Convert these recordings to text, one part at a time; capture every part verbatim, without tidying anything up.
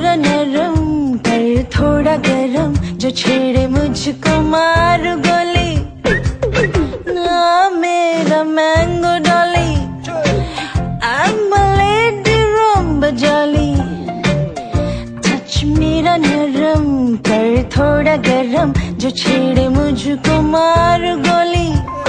मेरा नरम कर थोड़ा गरम, जो छेड़े मुझको मार गोली। ना मेरा mango dolly, I'm a lady rumba jolly। Touch मेरा नरम कर थोड़ा गरम, जो छेड़े मुझको मार गोली।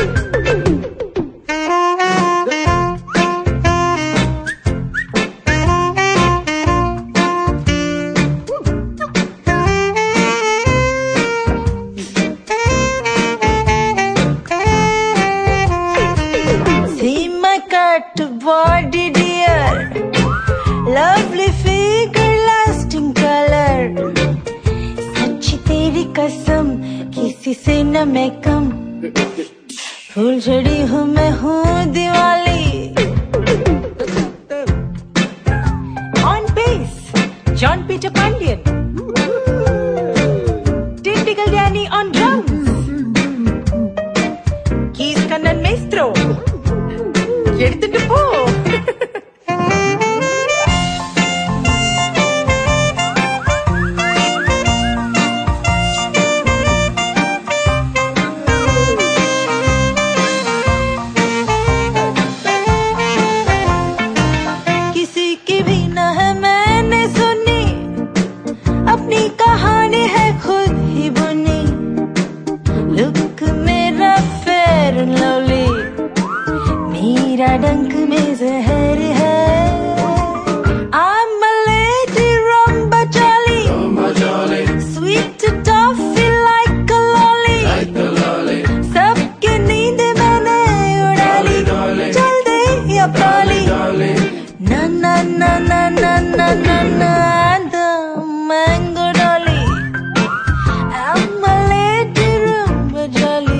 Cut body dear, lovely figure, lasting color। सच्ची तेरी कसम, किसी से न मैं कम। फूल झड़ी हूँ मैं हूँ Diwali. On bass, John Peter Pandian, typical Danny on drums, keys Kannan Maestro। எடுத்துட்டு போ। किसी की भी न है मैंने सुनी, अपनी कहानी है खुद ही बुनी। लुक मेरा फेयर एंड लवली, मेरा डंक में जहर है। I'm a lady rumba jolly, sweet toffee like a lolly। सबकी नींद मैंने उड़ा ली, चल दे या पाली। ना ना ना ना ना ना ना ना the mango dolly, I'm a lady rumba jolly।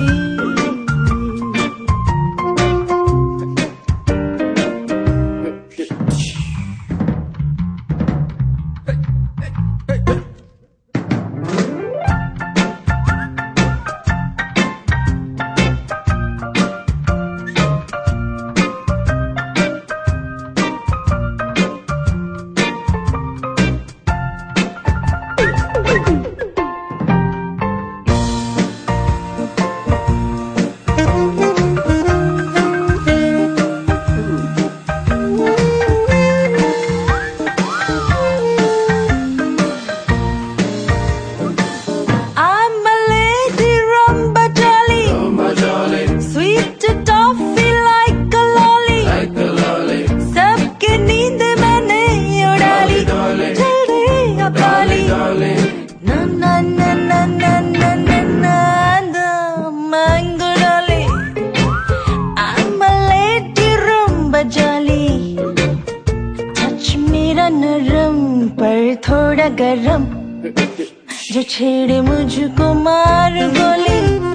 Na na na na na na na na the mango dolly, I'm a lady rumba jolly। Touch मेरा नरम पर थोड़ा गरम, जो छेड़े मुझको मार गोली।